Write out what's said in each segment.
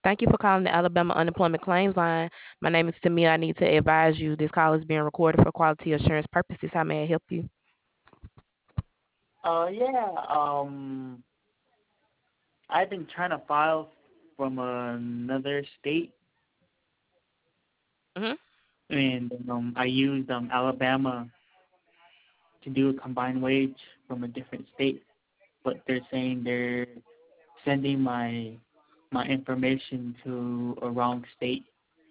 Thank you for calling the Alabama Unemployment Claims Line. My name is Tamia. I need to advise you this call is being recorded for quality assurance purposes. How may I help you? Yeah. I've been trying to file from another state, Hmm. and I used Alabama to do a combined wage from a different state, but they're saying they're sending my information to a wrong state.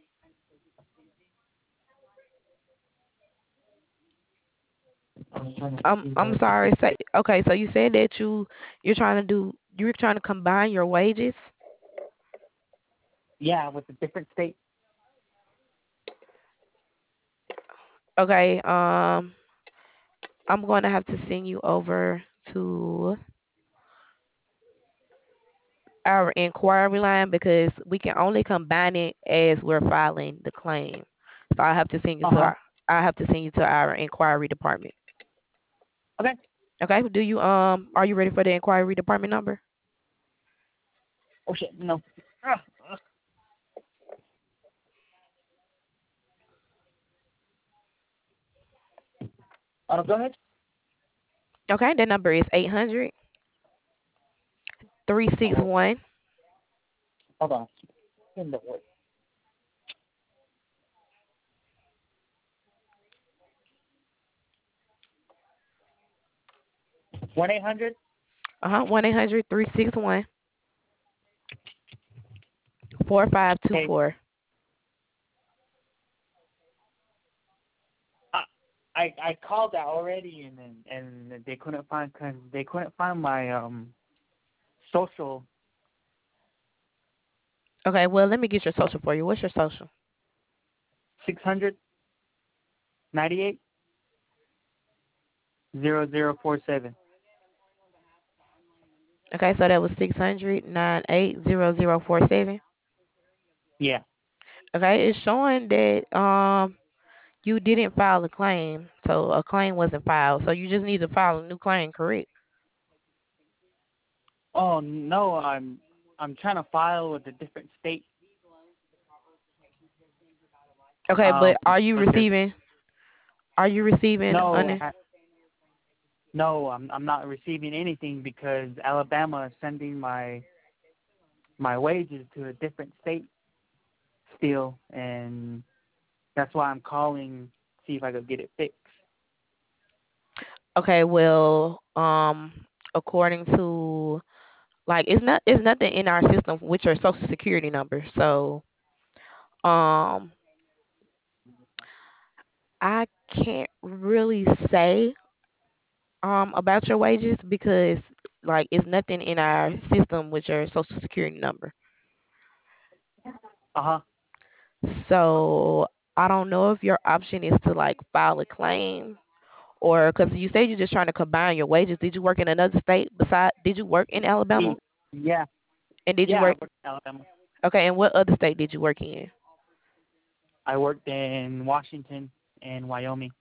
I was trying to see I'm the sorry. different Say state. okay. So you said that you're trying to combine your wages. Yeah, with a different state. Okay. I'm going to have to send you over to our inquiry line because we can only combine it as we're filing the claim. So Uh huh. I have to send you to our inquiry department. Okay. Okay. Do you are you ready for the inquiry department number? Oh shit, no. Ah, go ahead. Okay, that number is 800 three six Uh, one. Hold on. In the word. 1-800. 1-800-361 Hey, 4524. I called that already, and they couldn't find cause they couldn't find my social. Okay, well, let me get your social for you. What's your social? 698-0047. Okay, so that was 600-98-0047. Yeah. Okay, it's showing that you didn't file a claim, so a claim wasn't filed. So you just need to file a new claim, correct? Oh no, I'm trying to file with a different state. Okay, but But there's are you receiving no un ha- no, I'm not receiving anything because Alabama is sending my wages to a different state still, and that's why I'm calling see if I could get it fixed. Okay, well, according to like it's nothing in our system with your social security number. So um I can't really say about your wages because like it's nothing in our system with your social security number. Uh huh. So I don't know if your option is to like file a claim or because you said you're just trying to combine your wages. Did you work in another state beside? Did you work in Alabama? Yeah. And did you Yeah, I work? worked in Alabama. Okay, and what other state did you work in? I worked in Washington and Wyoming.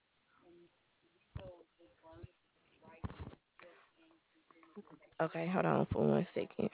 Okay, hold on for 1 second.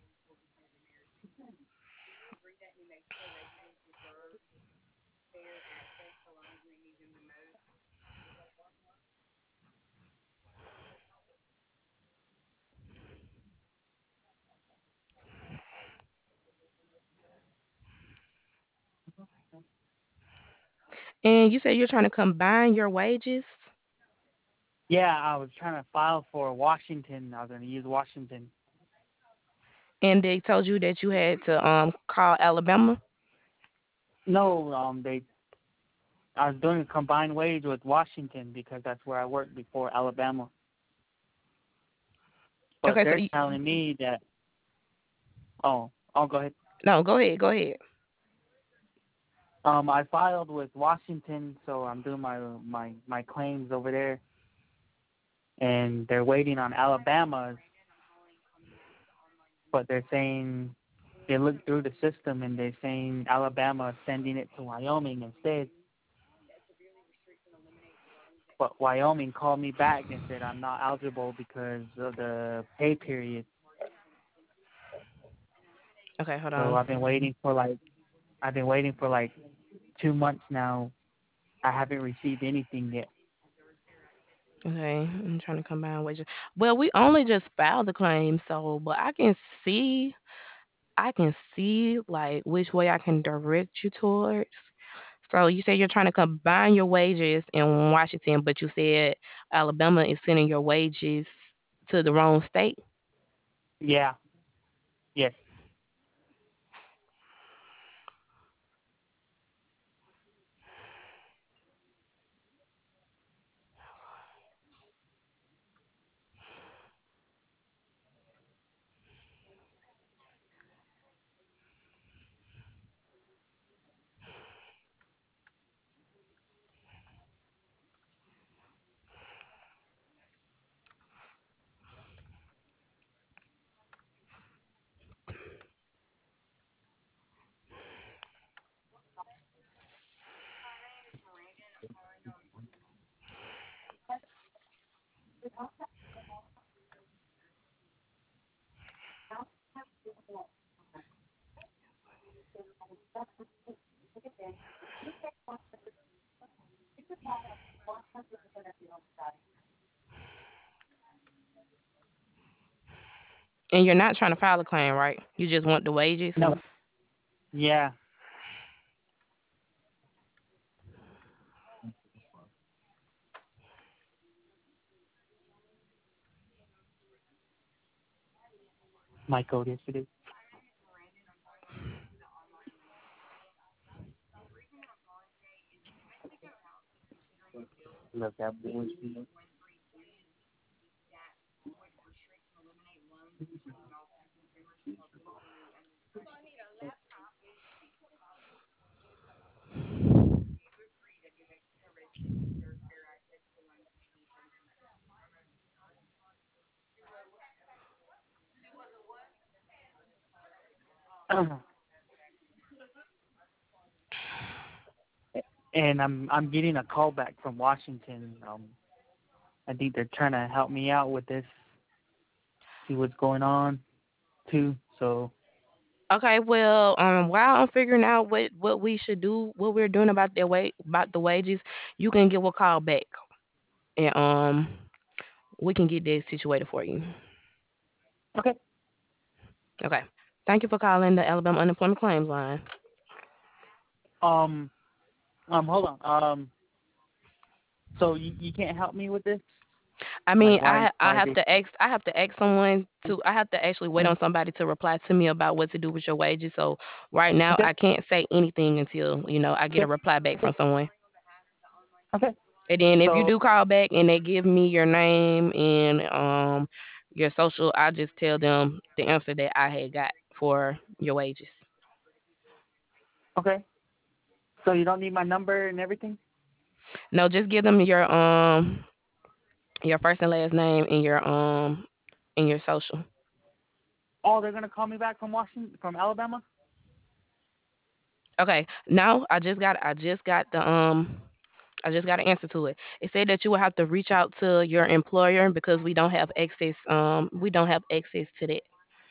And you said you're trying to combine your wages, Yeah, I was trying to file for Washington. I was going to use Washington. and they told you that you had to call Alabama. No, I was doing a combined wage with Washington because that's where I worked before Alabama. But Okay, so they're telling me that, I'll go ahead. no, go ahead, go ahead. I filed with Washington, so I'm doing my claims over there, and they're waiting on Alabama's, but they're saying they looked through the system and they're saying Alabama is sending it to Wyoming instead. But Wyoming called me back and said I'm not eligible because of the pay period. Okay, hold So on. I've been waiting for like 2 months now. I haven't received anything yet. Okay, I'm trying to combine wages. Well, we only just filed the claim, so but I can see like which way I can direct you towards. So you said you're trying to combine your wages in Washington, but you said Alabama is sending your wages to the wrong state. Yeah. Yes. And you're not trying to file a claim, right? You just want the wages. No. Yeah. My code yesterday. Look at bullshit. And I'm getting a call back from Washington. I think they're trying to help me out with this, see what's going on too. So Okay, well, while I'm figuring out what we should do, what we're doing about about the wages, you can give a call back, and we can get that situated for you. okay. Okay. Thank you for calling the Alabama Unemployment Claims Line. Um hold on. So you can't help me with this? I Like mean, I why have they to ask someone to I have to actually wait on somebody to reply to me about what to do with your wages. So right now okay, I can't say anything until, I get a okay, reply back okay, from someone. okay. And then if you So do call back and they give me your name and your social, I just tell them the answer that I had got for your wages. okay. So you don't need my number and everything? No, just give them your first and last name and your social. Oh, they're gonna call me back from Washington, from Alabama? Okay. Now I just got an answer to it. It said that you will have to reach out to your employer because we don't have access to that.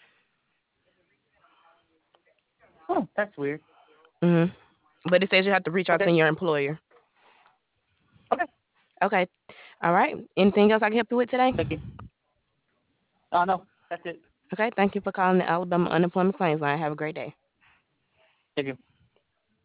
Oh, that's weird. hmm But it says you have to reach out Okay, to your employer. okay. Okay. All right. Anything else I can help you with today? Thank you. No, that's it. Okay. Thank you for calling the Alabama Unemployment Claims Line. Have a great day. Thank you.